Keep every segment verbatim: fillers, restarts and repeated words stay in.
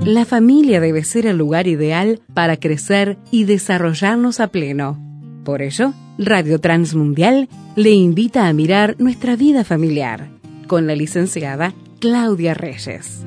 La familia debe ser el lugar ideal para crecer y desarrollarnos a pleno. Por ello, Radio Transmundial le invita a mirar nuestra vida familiar con la licenciada Claudia Reyes.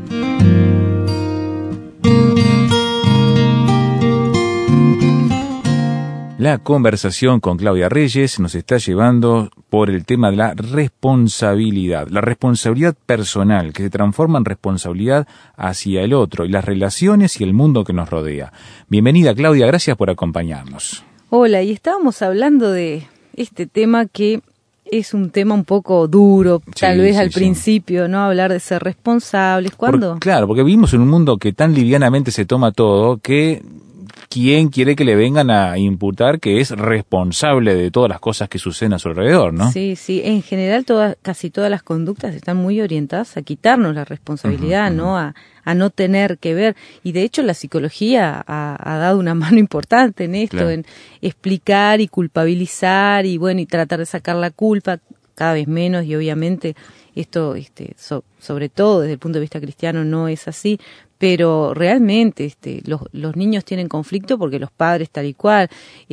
La conversación con Claudia Reyes nos está llevando por el tema de la responsabilidad, la responsabilidad personal que se transforma en responsabilidad hacia el otro y las relaciones y el mundo que nos rodea. Bienvenida, Claudia, gracias por acompañarnos. Hola, y estábamos hablando de este tema que es un tema un poco duro, sí, tal vez sí, al sí. principio, ¿no? Hablar de ser responsables. ¿Cuándo? Por, claro, porque vivimos en un mundo que tan livianamente se toma todo que ¿quién quiere que le vengan a imputar que es responsable de todas las cosas que suceden a su alrededor, no? Sí, sí. En general, todas, casi todas las conductas están muy orientadas a quitarnos la responsabilidad, uh-huh, ¿no? Uh-huh. A, a no tener que ver. Y de hecho, la psicología ha, ha dado una mano importante en esto, claro, en explicar y culpabilizar y, bueno, y tratar de sacar la culpa cada vez menos. Y obviamente esto, este, so, sobre todo desde el punto de vista cristiano, no es así. Pero realmente este, los, los niños tienen conflicto porque los padres tal y cual,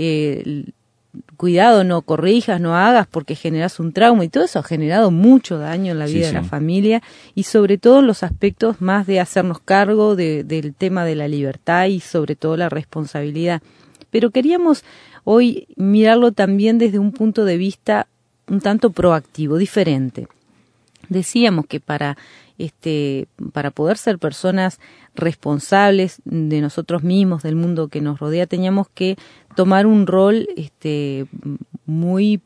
eh, cuidado, no corrijas, no hagas porque generas un trauma, y todo eso ha generado mucho daño en la vida sí, de sí. la familia, y sobre todo en los aspectos más de hacernos cargo de, del tema de la libertad y sobre todo la responsabilidad. Pero queríamos hoy mirarlo también desde un punto de vista un tanto proactivo, diferente. Decíamos que para este para poder ser personas responsables de nosotros mismos, del mundo que nos rodea, teníamos que tomar un rol este muy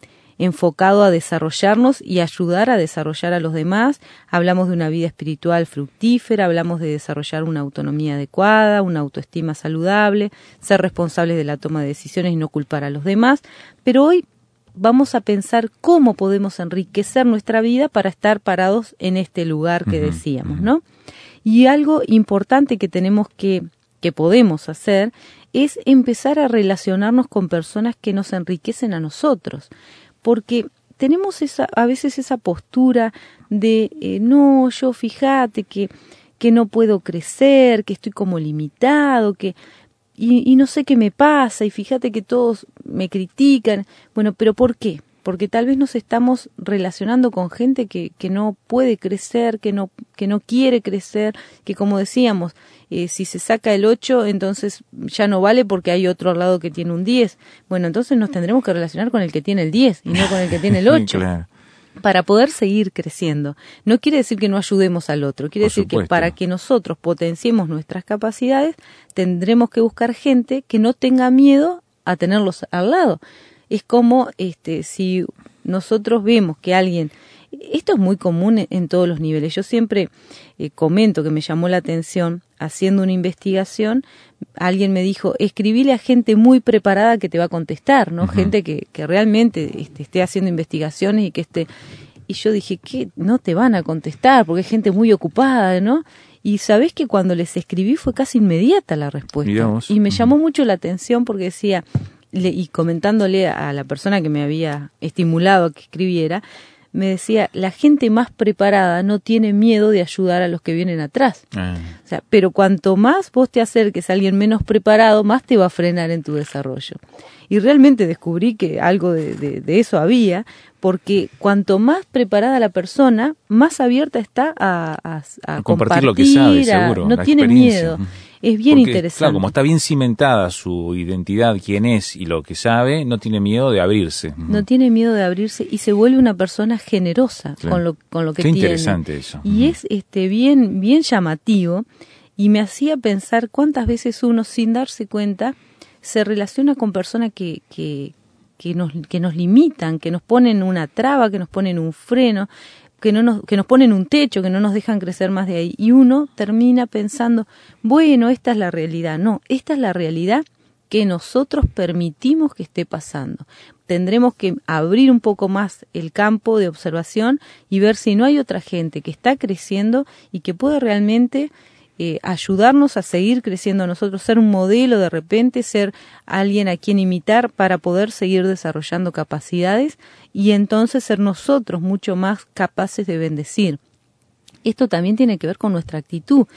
enfocado a desarrollarnos y ayudar a desarrollar a los demás. Hablamos de una vida espiritual fructífera, hablamos de desarrollar una autonomía adecuada, una autoestima saludable, ser responsables de la toma de decisiones y no culpar a los demás. Pero hoy vamos a pensar cómo podemos enriquecer nuestra vida para estar parados en este lugar que uh-huh, decíamos, ¿no? Y algo importante que tenemos que, que podemos hacer es empezar a relacionarnos con personas que nos enriquecen a nosotros, porque tenemos esa, a veces esa postura de, eh, no, yo fíjate que, que no puedo crecer, que estoy como limitado, que... Y, y no sé qué me pasa, y fíjate que todos me critican. Bueno, ¿pero por qué? Porque tal vez nos estamos relacionando con gente que, que no puede crecer, que no, que no quiere crecer, que como decíamos, eh, si se saca el ocho, entonces ya no vale porque hay otro al lado que tiene un diez. Bueno, entonces nos tendremos que relacionar con el que tiene el diez y no con el que tiene el ocho. Claro. Para poder seguir creciendo. No quiere decir que no ayudemos al otro, quiere Por decir supuesto. que para que nosotros potenciemos nuestras capacidades, tendremos que buscar gente que no tenga miedo a tenerlos al lado. Es como este si nosotros vemos que alguien... Esto es muy común en, en todos los niveles. Yo siempre eh, comento que me llamó la atención, haciendo una investigación, alguien me dijo, escribile a gente muy preparada que te va a contestar, ¿no? Uh-huh. Gente que, que realmente este, esté haciendo investigaciones y que esté... Y yo dije, ¿qué? No te van a contestar porque es gente muy ocupada, ¿no? Y sabés que cuando les escribí fue casi inmediata la respuesta. Digamos. Y me uh-huh. llamó mucho la atención porque decía, le, y comentándole a la persona que me había estimulado a que escribiera, me decía, la gente más preparada no tiene miedo de ayudar a los que vienen atrás. Ah. O sea, pero cuanto más vos te acerques a alguien menos preparado, más te va a frenar en tu desarrollo. Y realmente descubrí que algo de, de, de eso había, porque cuanto más preparada la persona, más abierta está a, a, a, a compartir, compartir lo que sabe, seguro. A, no tiene miedo. Es bien Porque, interesante. Claro, como está bien cimentada su identidad, quién es y lo que sabe, no tiene miedo de abrirse. No tiene miedo de abrirse y se vuelve una persona generosa claro. con lo con lo que Qué tiene. Qué interesante eso. Y uh-huh. es este bien bien llamativo y me hacía pensar cuántas veces uno sin darse cuenta se relaciona con personas que que que nos que nos limitan, que nos ponen una traba, que nos ponen un freno, que no nos que nos ponen un techo, que no nos dejan crecer más de ahí, y uno termina pensando, bueno, esta es la realidad. No, esta es la realidad que nosotros permitimos que esté pasando. Tendremos que abrir un poco más el campo de observación y ver si no hay otra gente que está creciendo y que puede realmente eh, ayudarnos a seguir creciendo nosotros, ser un modelo de repente, ser alguien a quien imitar para poder seguir desarrollando capacidades y entonces ser nosotros mucho más capaces de bendecir. Esto también tiene que ver con nuestra actitud.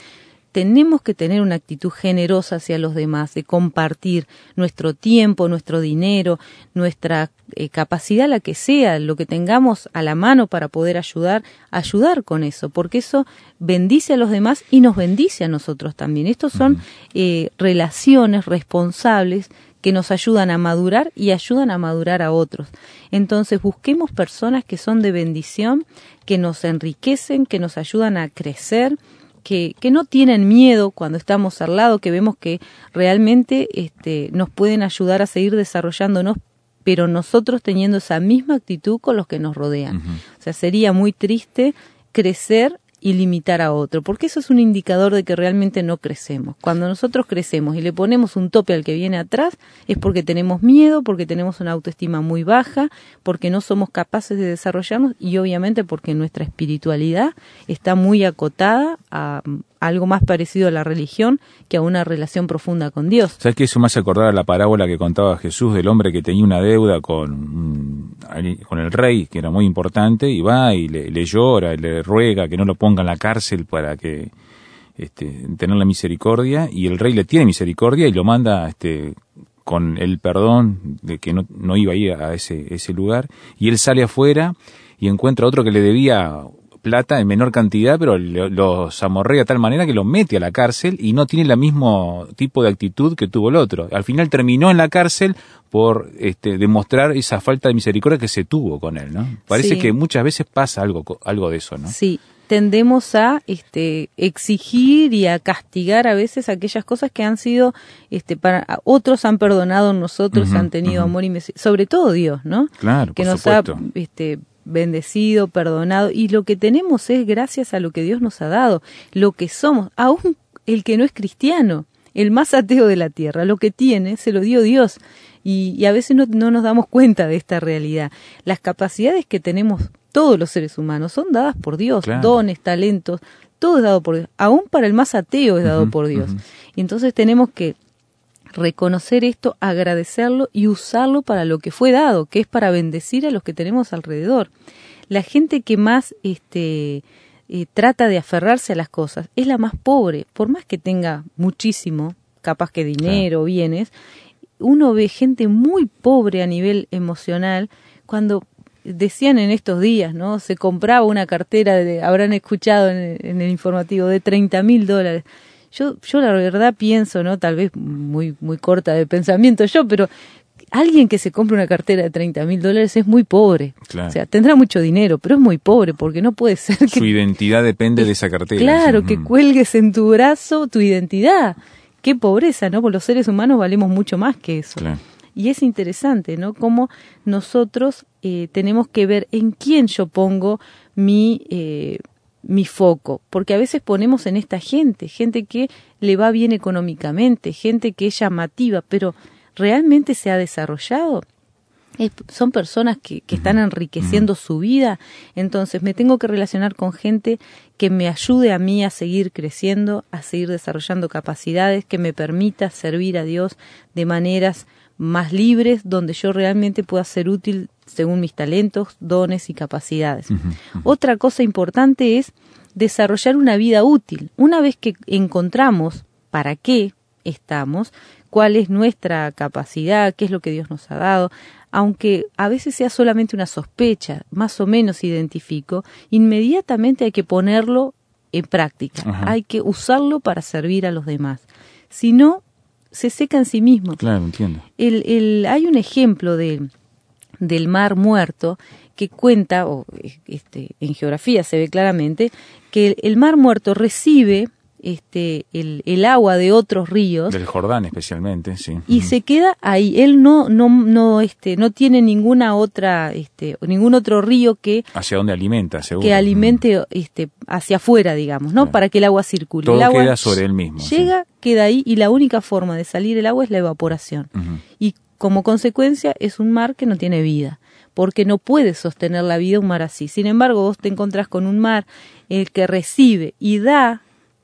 tenemos que tener una actitud generosa hacia los demás, de compartir nuestro tiempo, nuestro dinero, nuestra eh, capacidad, la que sea, lo que tengamos a la mano para poder ayudar, ayudar con eso, porque eso bendice a los demás y nos bendice a nosotros también. Estos son eh, relaciones responsables que nos ayudan a madurar y ayudan a madurar a otros. Entonces busquemos personas que son de bendición, que nos enriquecen, que nos ayudan a crecer, que, que no tienen miedo cuando estamos al lado, que vemos que realmente este, nos pueden ayudar a seguir desarrollándonos, pero nosotros teniendo esa misma actitud con los que nos rodean. Uh-huh. O sea, sería muy triste crecer y limitar a otro, porque eso es un indicador de que realmente no crecemos. Cuando nosotros crecemos y le ponemos un tope al que viene atrás, es porque tenemos miedo, porque tenemos una autoestima muy baja, porque no somos capaces de desarrollarnos y obviamente porque nuestra espiritualidad está muy acotada a algo más parecido a la religión que a una relación profunda con Dios. ¿Sabes qué? Eso me hace acordar a la parábola que contaba Jesús del hombre que tenía una deuda con, con el rey, que era muy importante, y va y le, le llora, y le ruega que no lo ponga en la cárcel para que este, tener la misericordia, y el rey le tiene misericordia y lo manda este, con el perdón de que no, no iba a ir a ese, ese lugar, y él sale afuera y encuentra a otro que le debía plata en menor cantidad, pero lo, lo zamorrea de tal manera que lo mete a la cárcel y no tiene el mismo tipo de actitud que tuvo el otro. Al final terminó en la cárcel por este, demostrar esa falta de misericordia que se tuvo con él, ¿no? Parece sí. que muchas veces pasa algo, algo de eso, ¿no? Sí, tendemos a este, exigir y a castigar a veces aquellas cosas que han sido, este, para otros han perdonado, nosotros uh-huh, han tenido uh-huh. amor y misericordia, sobre todo Dios, ¿no? Claro, que por nos supuesto. ha este, bendecido, perdonado, y lo que tenemos es gracias a lo que Dios nos ha dado, lo que somos, aún el que no es cristiano, el más ateo de la tierra, lo que tiene se lo dio Dios, y, y a veces no, no nos damos cuenta de esta realidad. Las capacidades que tenemos todos los seres humanos son dadas por Dios, claro. dones, talentos, todo es dado por Dios, aún para el más ateo es dado uh-huh, por Dios. Uh-huh. Y entonces tenemos que reconocer esto, agradecerlo y usarlo para lo que fue dado, que es para bendecir a los que tenemos alrededor. La gente que más este, eh, trata de aferrarse a las cosas es la más pobre, por más que tenga muchísimo, capaz que dinero, claro. bienes, uno ve gente muy pobre a nivel emocional. Cuando decían en estos días, ¿no? Se compraba una cartera, de, habrán escuchado en, en el informativo, de treinta mil dólares. Yo, yo la verdad pienso, ¿no? Tal vez muy, muy corta de pensamiento yo, pero alguien que se compre una cartera de treinta mil dólares es muy pobre. Claro. O sea, tendrá mucho dinero, pero es muy pobre porque no puede ser que... Su identidad depende de esa cartera. Claro, sí. que cuelgues en tu brazo tu identidad. Qué pobreza, ¿no? Porque los seres humanos valemos mucho más que eso. Claro. Y es interesante, ¿no? Cómo nosotros eh, tenemos que ver en quién yo pongo mi... Eh, mi foco, porque a veces ponemos en esta gente, gente que le va bien económicamente, gente que es llamativa, pero ¿realmente se ha desarrollado? Es, son personas que, que están enriqueciendo su vida. Entonces me tengo que relacionar con gente que me ayude a mí a seguir creciendo, a seguir desarrollando capacidades, que me permita servir a Dios de maneras más libres, donde yo realmente pueda ser útil según mis talentos, dones y capacidades. Uh-huh, uh-huh. Otra cosa importante es desarrollar una vida útil. Una vez que encontramos para qué estamos, cuál es nuestra capacidad, qué es lo que Dios nos ha dado, aunque a veces sea solamente una sospecha, más o menos identifico, inmediatamente hay que ponerlo en práctica. Uh-huh. Hay que usarlo para servir a los demás. Si no, se seca en sí mismo. Claro, entiendo. El, el, hay un ejemplo de, del Mar Muerto que cuenta, o este, en geografía se ve claramente, que el, el Mar Muerto recibe este, el, el agua de otros ríos. Del Jordán especialmente, sí. Y uh-huh. se queda ahí. Él no, no, no, este, no tiene ninguna otra, este, ningún otro río que hacia donde alimenta, seguro. Que alimente, uh-huh. este, hacia afuera, digamos, ¿no? Claro. Para que el agua circule. Todo el agua queda sobre él mismo. Llega, sí. queda ahí, y la única forma de salir el agua es la evaporación. Uh-huh. Y como consecuencia es un mar que no tiene vida, porque no puede sostener la vida un mar así. Sin embargo, vos te encontrás con un mar el que recibe y da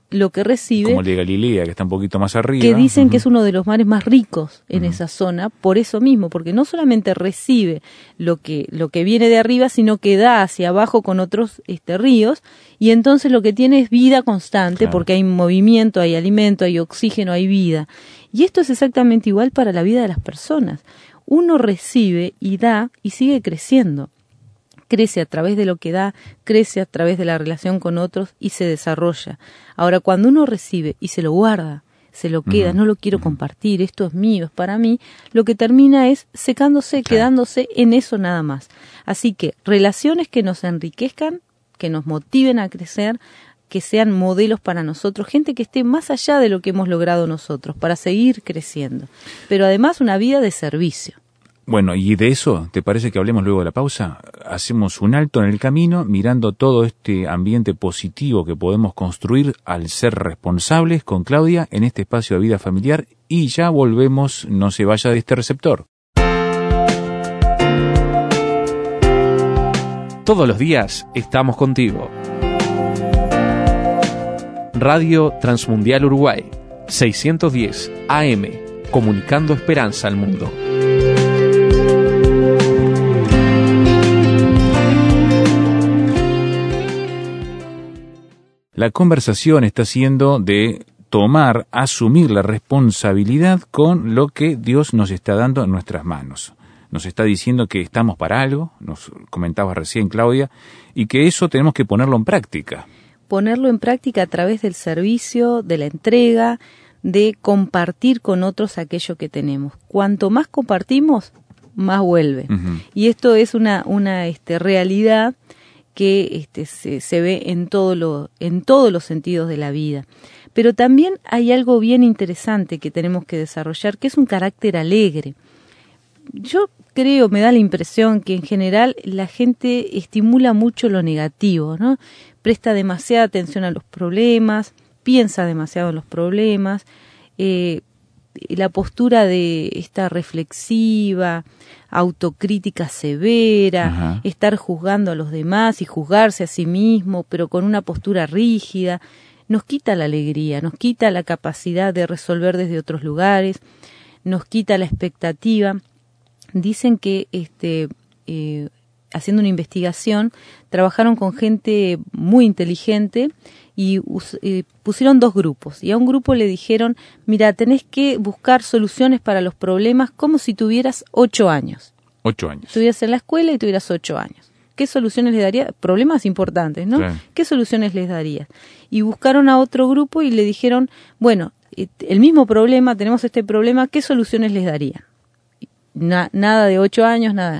lo que recibe. Como el de Galilea, que está un poquito más arriba. Que dicen uh-huh. que es uno de los mares más ricos en uh-huh. esa zona, por eso mismo, porque no solamente recibe lo que, lo que viene de arriba, sino que da hacia abajo con otros este, ríos, y entonces lo que tiene es vida constante, claro. porque hay movimiento, hay alimento, hay oxígeno, hay vida. Y esto es exactamente igual para la vida de las personas. Uno recibe y da y sigue creciendo. Crece a través de lo que da, crece a través de la relación con otros y se desarrolla. Ahora, cuando uno recibe y se lo guarda, se lo queda, uh-huh. no lo quiero uh-huh. compartir, esto es mío, es para mí, lo que termina es secándose, claro. quedándose en eso nada más. Así que relaciones que nos enriquezcan, que nos motiven a crecer, que sean modelos para nosotros, gente que esté más allá de lo que hemos logrado nosotros, para seguir creciendo. Pero además una vida de servicio. Bueno, y de eso, ¿te parece que hablemos luego de la pausa? Hacemos un alto en el camino, mirando todo este ambiente positivo que podemos construir al ser responsables con Claudia en este espacio de vida familiar, y ya volvemos, no se vaya de este receptor. Todos los días estamos contigo. Radio Transmundial Uruguay, seiscientos diez A M, comunicando esperanza al mundo. La conversación está siendo de tomar, asumir la responsabilidad con lo que Dios nos está dando en nuestras manos. Nos está diciendo que estamos para algo, nos comentabas recién, Claudia, y que eso tenemos que ponerlo en práctica. Ponerlo en práctica a través del servicio, de la entrega, de compartir con otros aquello que tenemos. Cuanto más compartimos, más vuelve. Uh-huh. Y esto es una, una este, realidad que este, se, se ve en, todo lo, en todos los sentidos de la vida. Pero también hay algo bien interesante que tenemos que desarrollar, que es un carácter alegre. Yo creo, me da la impresión que en general la gente estimula mucho lo negativo, ¿no? Presta demasiada atención a los problemas, piensa demasiado en los problemas, eh, la postura de esta reflexiva, autocrítica severa, ajá. estar juzgando a los demás y juzgarse a sí mismo, pero con una postura rígida, nos quita la alegría, nos quita la capacidad de resolver desde otros lugares, nos quita la expectativa. Dicen que este, eh, haciendo una investigación, trabajaron con gente muy inteligente y eh, pusieron dos grupos. Y a un grupo le dijeron, mira, tenés que buscar soluciones para los problemas como si tuvieras ocho años. Ocho años. Estuvieras en la escuela y tuvieras ocho años. ¿Qué soluciones les darías? Problemas importantes, ¿no? Claro. ¿Qué soluciones les darías? Y buscaron a otro grupo y le dijeron, bueno, el mismo problema, tenemos este problema, ¿qué soluciones les darían? Na, nada de ocho años, nada.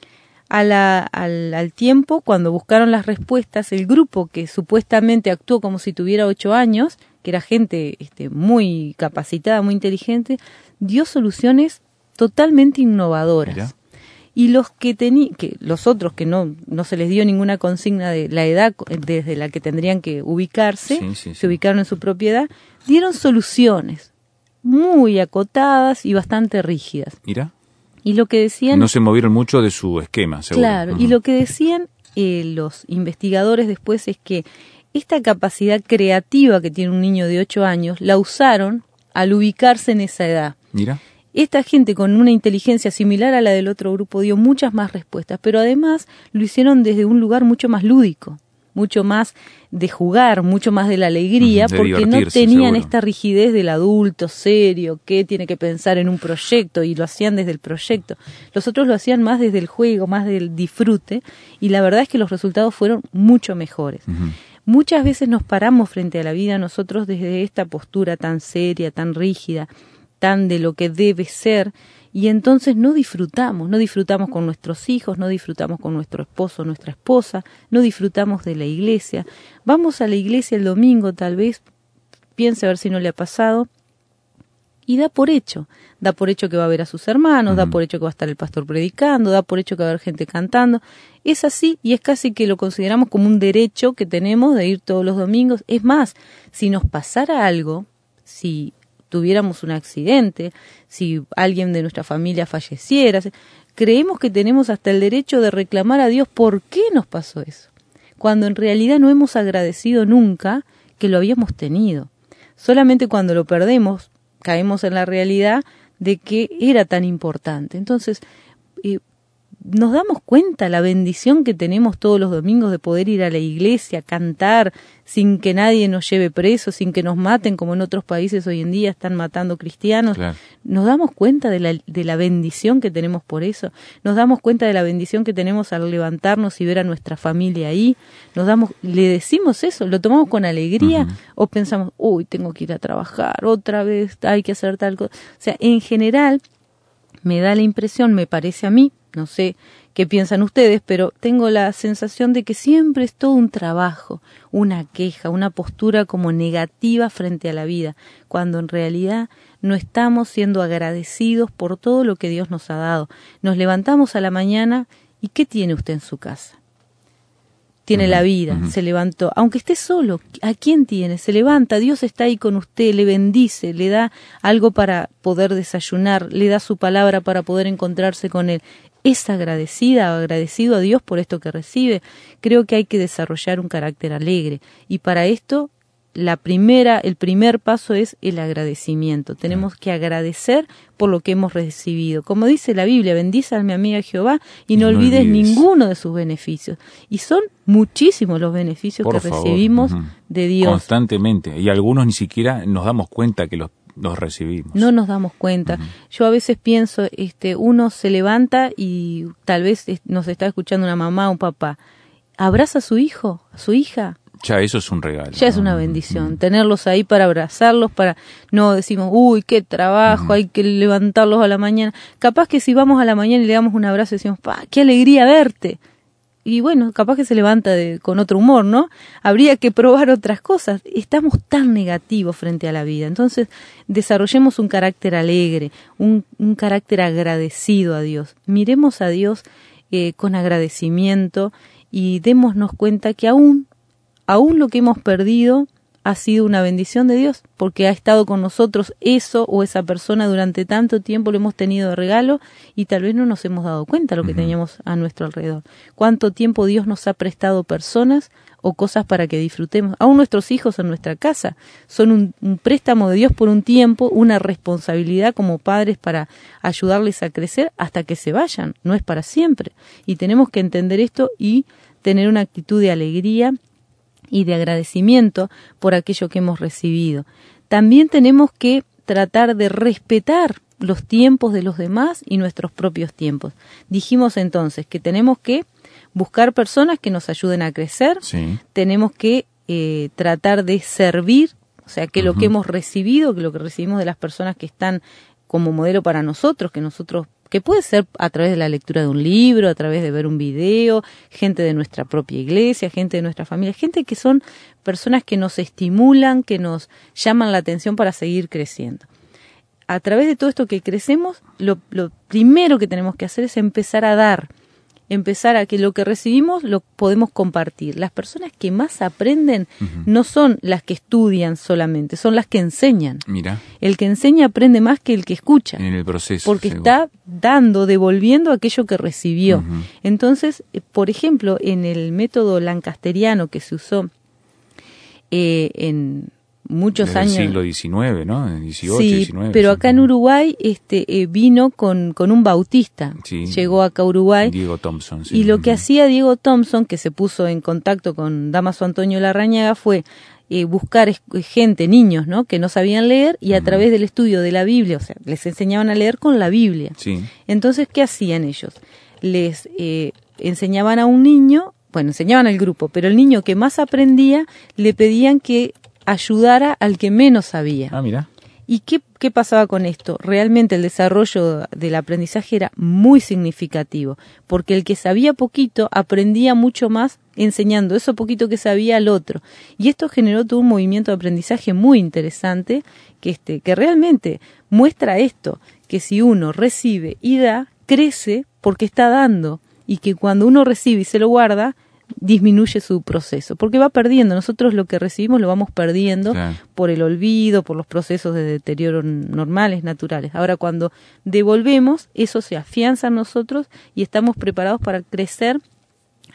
A la, al, al tiempo, cuando buscaron las respuestas, el grupo que supuestamente actuó como si tuviera ocho años, que era gente este, muy capacitada, muy inteligente, dio soluciones totalmente innovadoras. Mira. Y los que tení, que los otros que no, no se les dio ninguna consigna de la edad desde la que tendrían que ubicarse, sí, sí, sí. se ubicaron en su propiedad, dieron soluciones muy acotadas y bastante rígidas. Mira. Y lo que decían... No se movieron mucho de su esquema, seguro. Claro, uh-huh. y lo que decían eh, los investigadores después es que esta capacidad creativa que tiene un niño de ocho años la usaron al ubicarse en esa edad. Mira. Esta gente con una inteligencia similar a la del otro grupo dio muchas más respuestas, pero además lo hicieron desde un lugar mucho más lúdico, mucho más de jugar, mucho más de la alegría, de porque no tenían seguro. Esta rigidez del adulto serio que tiene que pensar en un proyecto y lo hacían desde el proyecto. Los otros lo hacían más desde el juego, más del disfrute, y la verdad es que los resultados fueron mucho mejores. Uh-huh. Muchas veces nos paramos frente a la vida nosotros desde esta postura tan seria, tan rígida, tan de lo que debe ser, y entonces no disfrutamos, no disfrutamos con nuestros hijos, no disfrutamos con nuestro esposo, nuestra esposa, no disfrutamos de la iglesia. Vamos a la iglesia el domingo, tal vez, piense a ver si no le ha pasado, y da por hecho, da por hecho que va a ver a sus hermanos, uh-huh. da por hecho que va a estar el pastor predicando, da por hecho que va a haber gente cantando. Es así, y es casi que lo consideramos como un derecho que tenemos de ir todos los domingos. Es más, si nos pasara algo, si tuviéramos un accidente, si alguien de nuestra familia falleciera, creemos que tenemos hasta el derecho de reclamar a Dios por qué nos pasó eso, cuando en realidad no hemos agradecido nunca que lo habíamos tenido. Solamente cuando lo perdemos, caemos en la realidad de que era tan importante. Entonces, eh, nos damos cuenta la bendición que tenemos todos los domingos de poder ir a la iglesia, cantar, sin que nadie nos lleve presos, sin que nos maten, como en otros países hoy en día están matando cristianos. Claro. Nos damos cuenta de la, de la bendición que tenemos por eso. Nos damos cuenta de la bendición que tenemos al levantarnos y ver a nuestra familia ahí. Nos damos, le decimos eso, lo tomamos con alegría, uh-huh. o pensamos, uy, tengo que ir a trabajar otra vez, hay que hacer tal cosa. O sea, en general, me da la impresión, me parece a mí, no sé qué piensan ustedes, pero tengo la sensación de que siempre es todo un trabajo, una queja, una postura como negativa frente a la vida, cuando en realidad no estamos siendo agradecidos por todo lo que Dios nos ha dado. Nos levantamos a la mañana y ¿qué tiene usted en su casa? Tiene uh-huh, la vida, uh-huh. se levantó, aunque esté solo, ¿a quién tiene? Se levanta, Dios está ahí con usted, le bendice, le da algo para poder desayunar, le da su palabra para poder encontrarse con Él. ¿Es agradecida o agradecido a Dios por esto que recibe? Creo que hay que desarrollar un carácter alegre, y para esto la primera, el primer paso es el agradecimiento. Tenemos que agradecer por lo que hemos recibido. Como dice la Biblia, bendice a mi amiga Jehová y no, no olvides, olvides ninguno de sus beneficios. Y son muchísimos los beneficios por que favor. recibimos uh-huh. de Dios. Constantemente. Y algunos ni siquiera nos damos cuenta que los, los recibimos. No nos damos cuenta. Uh-huh. Yo a veces pienso, este, uno se levanta y tal vez nos está escuchando una mamá o un papá. Abraza a su hijo, a su hija. Ya eso es un regalo. Ya es una bendición, mm. tenerlos ahí para abrazarlos, para no decimos, uy, qué trabajo, mm. hay que levantarlos a la mañana. Capaz que si vamos a la mañana y le damos un abrazo y decimos, pa, qué alegría verte. Y bueno, capaz que se levanta de, con otro humor, ¿no? Habría que probar otras cosas. Estamos tan negativos frente a la vida. Entonces, desarrollemos un carácter alegre, un, un carácter agradecido a Dios. Miremos a Dios eh, con agradecimiento y démonos cuenta que aún Aún lo que hemos perdido ha sido una bendición de Dios, porque ha estado con nosotros eso o esa persona durante tanto tiempo, lo hemos tenido de regalo y tal vez no nos hemos dado cuenta de lo que uh-huh. teníamos a nuestro alrededor. Cuánto tiempo Dios nos ha prestado personas o cosas para que disfrutemos. Aún nuestros hijos en nuestra casa son un, un préstamo de Dios por un tiempo, una responsabilidad como padres para ayudarles a crecer hasta que se vayan, no es para siempre. Y tenemos que entender esto y tener una actitud de alegría y de agradecimiento por aquello que hemos recibido. También tenemos que tratar de respetar los tiempos de los demás y nuestros propios tiempos. Dijimos entonces que tenemos que buscar personas que nos ayuden a crecer, sí. tenemos que eh, tratar de servir, o sea, que uh-huh. lo que hemos recibido, que lo que recibimos de las personas que están como modelo para nosotros, que nosotros que puede ser a través de la lectura de un libro, a través de ver un video, gente de nuestra propia iglesia, gente de nuestra familia, gente que son personas que nos estimulan, que nos llaman la atención para seguir creciendo. A través de todo esto que crecemos, lo, lo primero que tenemos que hacer es empezar a dar, empezar a que lo que recibimos lo podemos compartir. Las personas que más aprenden uh-huh. no son las que estudian solamente, son las que enseñan. Mira. El que enseña aprende más que el que escucha. En el proceso. Porque seguro. está dando, devolviendo aquello que recibió. Uh-huh. Entonces, por ejemplo, en el método lancasteriano que se usó eh, en muchos Desde años. el siglo diecinueve, ¿no? dieciocho, sí, diecinueve. Pero acá en Uruguay este, eh, vino con, con un bautista. Sí, llegó acá a Uruguay. Diego Thompson. Sí. Y lo que hacía Diego Thompson, que se puso en contacto con Damaso Antonio Larrañaga, fue eh, buscar es, gente, niños, ¿no? Que no sabían leer y a uh-huh. través del estudio de la Biblia, o sea, les enseñaban a leer con la Biblia. Sí. Entonces, ¿qué hacían ellos? Les eh, enseñaban a un niño, bueno, enseñaban al grupo, pero el niño que más aprendía le pedían que ayudara al que menos sabía. Ah, mira. ¿Y qué, qué pasaba con esto? Realmente el desarrollo del aprendizaje era muy significativo, porque el que sabía poquito aprendía mucho más enseñando eso poquito que sabía al otro. Y esto generó todo un movimiento de aprendizaje muy interesante que, este, que realmente muestra esto, que si uno recibe y da, crece porque está dando, y que cuando uno recibe y se lo guarda, disminuye su proceso, porque va perdiendo. Nosotros lo que recibimos lo vamos perdiendo claro. por el olvido, por los procesos de deterioro normales, naturales. Ahora, cuando devolvemos, eso se afianza en nosotros y estamos preparados para crecer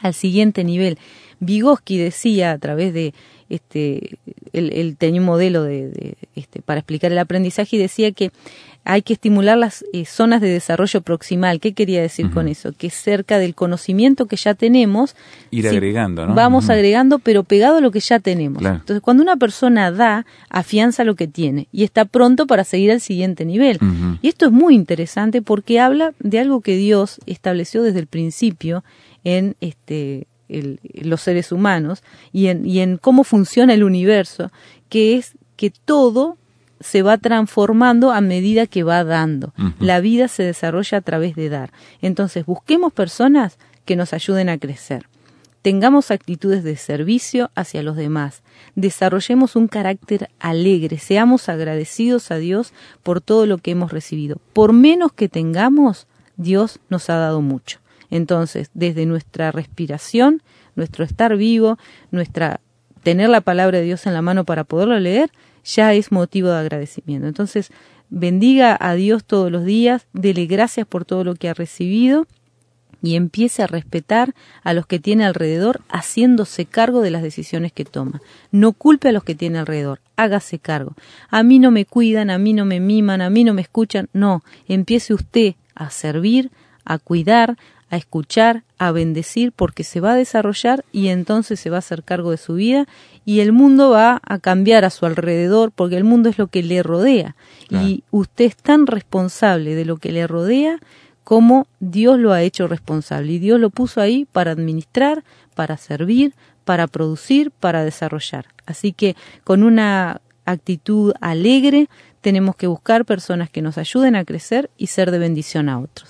al siguiente nivel. Vygotsky decía a través de este, él, él tenía un modelo de, de este para explicar el aprendizaje y decía que hay que estimular las eh, zonas de desarrollo proximal. ¿Qué quería decir uh-huh. con eso? Que cerca del conocimiento que ya tenemos, ir si agregando, ¿no? Vamos uh-huh. agregando, pero pegado a lo que ya tenemos. Claro. Entonces, cuando una persona da, afianza lo que tiene y está pronto para seguir al siguiente nivel. Uh-huh. Y esto es muy interesante porque habla de algo que Dios estableció desde el principio en este el, los seres humanos y en, y en cómo funciona el universo, que es que todo se va transformando a medida que va dando. Uh-huh. La vida se desarrolla a través de dar. Entonces, busquemos personas que nos ayuden a crecer. Tengamos actitudes de servicio hacia los demás. Desarrollemos un carácter alegre. Seamos agradecidos a Dios por todo lo que hemos recibido. Por menos que tengamos, Dios nos ha dado mucho. Entonces, desde nuestra respiración, nuestro estar vivo, nuestra tener la palabra de Dios en la mano para poderlo leer, ya es motivo de agradecimiento. Entonces, bendiga a Dios todos los días, dele gracias por todo lo que ha recibido y empiece a respetar a los que tiene alrededor, haciéndose cargo de las decisiones que toma. No culpe a los que tiene alrededor, hágase cargo. A mí no me cuidan, a mí no me miman, a mí no me escuchan. No, empiece usted a servir, a cuidar, a escuchar, a bendecir, porque se va a desarrollar y entonces se va a hacer cargo de su vida y el mundo va a cambiar a su alrededor, porque el mundo es lo que le rodea. Claro. Y usted es tan responsable de lo que le rodea como Dios lo ha hecho responsable. Y Dios lo puso ahí para administrar, para servir, para producir, para desarrollar. Así que con una actitud alegre tenemos que buscar personas que nos ayuden a crecer y ser de bendición a otros.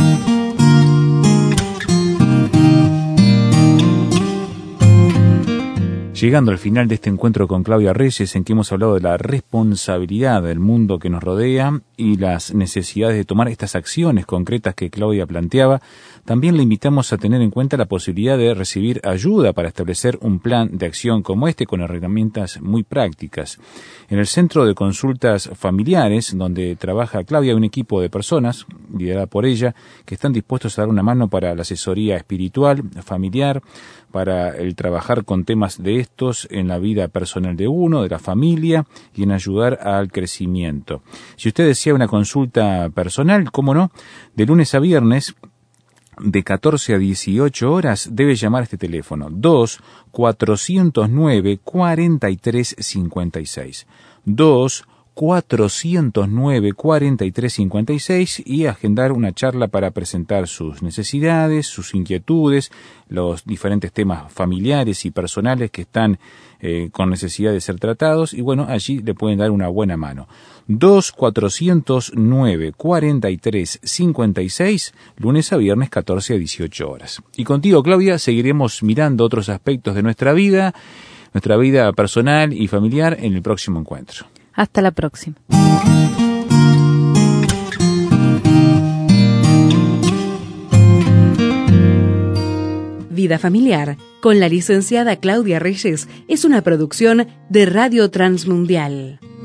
Llegando al final de este encuentro con Claudia Reyes, en que hemos hablado de la responsabilidad del mundo que nos rodea y las necesidades de tomar estas acciones concretas que Claudia planteaba, también le invitamos a tener en cuenta la posibilidad de recibir ayuda para establecer un plan de acción como este con herramientas muy prácticas. En el Centro de Consultas Familiares, donde trabaja Claudia, hay un equipo de personas, liderada por ella, que están dispuestos a dar una mano para la asesoría espiritual, familiar, para el trabajar con temas de estos en la vida personal de uno, de la familia y en ayudar al crecimiento. Si usted desea una consulta personal, cómo no, de lunes a viernes, de catorce a dieciocho horas, debe llamar a este teléfono dos cuatrocientos nueve cuarenta y tres cincuenta y seis. dos cuatrocientos nueve cuarenta y tres cincuenta y seis y agendar una charla para presentar sus necesidades, sus inquietudes, los diferentes temas familiares y personales que están eh, con necesidad de ser tratados y bueno, allí le pueden dar una buena mano. dos cuatrocientos nueve cuarenta y tres cincuenta y seis, lunes a viernes catorce a dieciocho horas. Y contigo, Claudia, seguiremos mirando otros aspectos de nuestra vida, nuestra vida personal y familiar en el próximo encuentro. Hasta la próxima. Vida Familiar, con la licenciada Claudia Reyes, es una producción de Radio Transmundial.